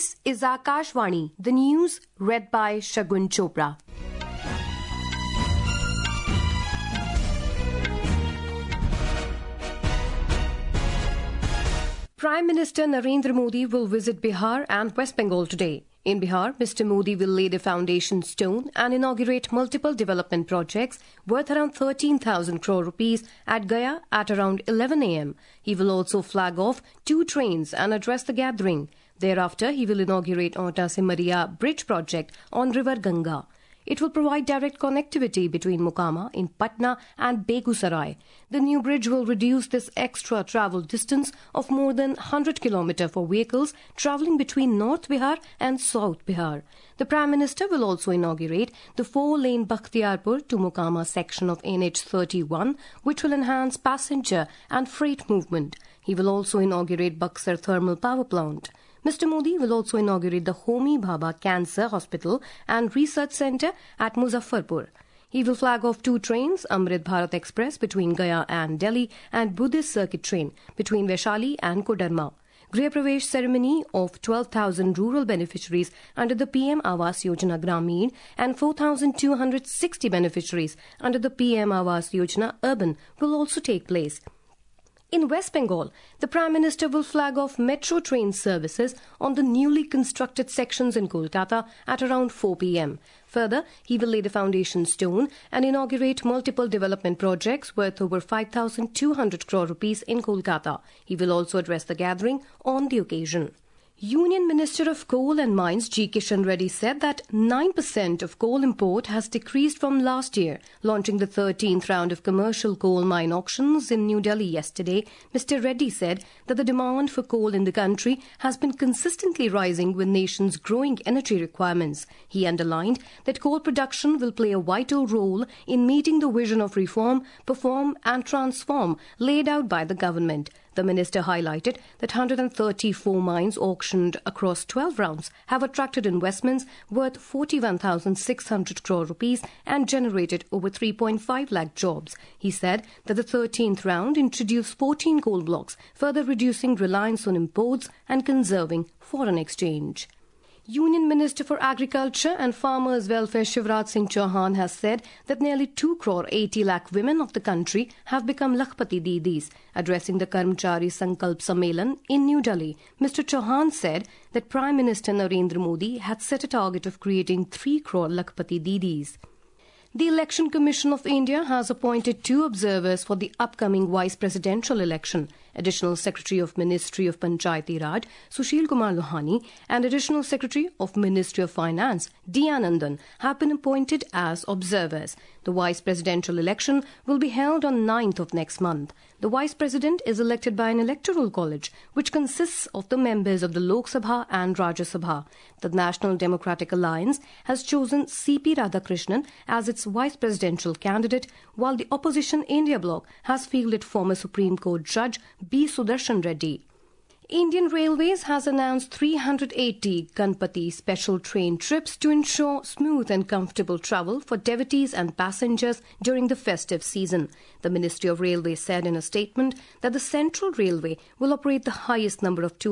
This is Akashvani, the news read by Shagun Chopra. Prime Minister Narendra Modi will visit Bihar and West Bengal today. In Bihar, Mr. Modi will lay the foundation stone and inaugurate multiple development projects worth around 13,000 crore rupees at Gaya at around 11 a.m. He will also flag off 2 trains and address the gathering. Thereafter, he will inaugurate Onta Simariya Bridge project on River Ganga. It will provide direct connectivity between Mokama in Patna and Begusarai. The new bridge will reduce this extra travel distance of more than 100 km for vehicles travelling between North Bihar and South Bihar. The Prime Minister will also inaugurate the 4-lane Bakhtiarpur to Mokama section of NH 31, which will enhance passenger and freight movement. He will also inaugurate Buxar Thermal Power Plant. Mr. Modi will also inaugurate the Homi Bhabha Cancer Hospital and Research Centre at Muzaffarpur. He will flag off 2 trains, Amrit Bharat Express between Gaya and Delhi and Buddhist Circuit train between Vaishali and Kodarma. Griha Pravesh ceremony of 12,000 rural beneficiaries under the PM Awas Yojana Grameen and 4,260 beneficiaries under the PM Awas Yojana Urban will also take place. In West Bengal, the Prime Minister will flag off metro train services on the newly constructed sections in Kolkata at around 4 p.m. Further, he will lay the foundation stone and inaugurate multiple development projects worth over 5,200 crore rupees in Kolkata. He will also address the gathering on the occasion. Union Minister of Coal and Mines G. Kishan Reddy said that 9% of coal import has decreased from last year. Launching the 13th round of commercial coal mine auctions in New Delhi yesterday, Mr. Reddy said that the demand for coal in the country has been consistently rising with nation's growing energy requirements. He underlined that coal production will play a vital role in meeting the vision of reform, perform and transform laid out by the government. The minister highlighted that 134 mines auctioned across 12 rounds have attracted investments worth 41,600 crore rupees and generated over 3.5 lakh jobs. He said that the 13th round introduced 14 coal blocks, further reducing reliance on imports and conserving foreign exchange. Union Minister for Agriculture and Farmers Welfare Shivraj Singh Chauhan has said that nearly 2 crore 80 lakh women of the country have become Lakhpati Didis. Addressing the Karmchari Sankalp Sammelan in New Delhi, Mr. Chauhan said that Prime Minister Narendra Modi had set a target of creating 3 crore Lakhpati Didis. The Election Commission of India has appointed 2 observers for the upcoming vice presidential election. Additional Secretary of Ministry of Panchayati Raj, Sushil Kumar Lohani, and Additional Secretary of Ministry of Finance, D. Anandan, have been appointed as observers. The vice presidential election will be held on 9th of next month. The vice president is elected by an electoral college, which consists of the members of the Lok Sabha and Rajya Sabha. The National Democratic Alliance has chosen C.P. Radhakrishnan as its vice presidential candidate, while the opposition India Bloc has fielded former Supreme Court Judge B. Sudarshan Reddy. Indian Railways has announced 380 Ganpati special train trips to ensure smooth and comfortable travel for devotees and passengers during the festive season. The Ministry of Railways said in a statement that the Central Railway will operate the highest number of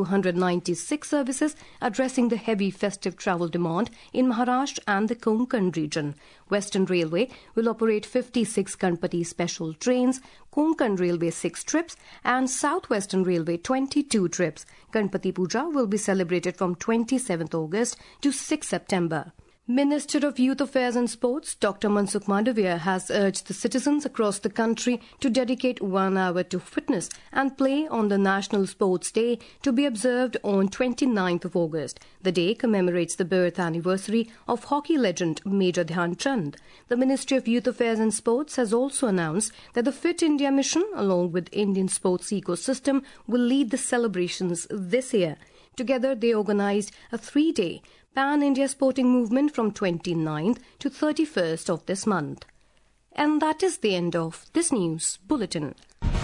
296 services addressing the heavy festive travel demand in Maharashtra and the Konkan region. Western Railway will operate 56 Ganpati special trains, Konkan Railway 6 trips and Southwestern Railway 22 trips. Ganpati Puja will be celebrated from 27th August to 6 September. Minister of Youth Affairs and Sports, Dr. Mansukh Mandavia, has urged the citizens across the country to dedicate 1 hour to fitness and play on the National Sports Day to be observed on 29th of August. The day commemorates the birth anniversary of hockey legend Major Dhyan Chand. The Ministry of Youth Affairs and Sports has also announced that the Fit India mission, along with Indian sports ecosystem, will lead the celebrations this year. Together, they organised a 3-day Pan-India sporting movement from 29th to 31st of this month. And that is the end of this news bulletin.